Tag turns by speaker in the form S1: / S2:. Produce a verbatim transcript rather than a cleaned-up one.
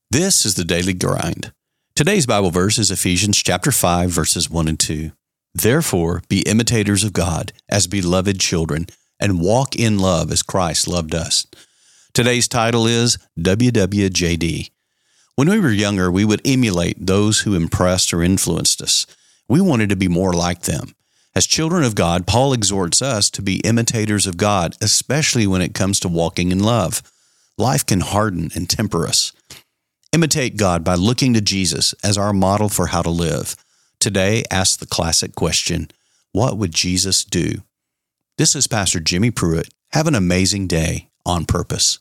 S1: This is the Daily Grind. Today's Bible verse is Ephesians chapter five, verses one and two. Therefore, be imitators of God as beloved children, and walk in love as Christ loved us. Today's title is W W J D. When we were younger, we would emulate those who impressed or influenced us. We wanted to be more like them. As children of God, Paul exhorts us to be imitators of God, especially when it comes to walking in love. Life can harden and temper us. Imitate God by looking to Jesus as our model for how to live. Today, ask the classic question, what would Jesus do? This is Pastor Jimmy Pruitt. Have an amazing day on purpose.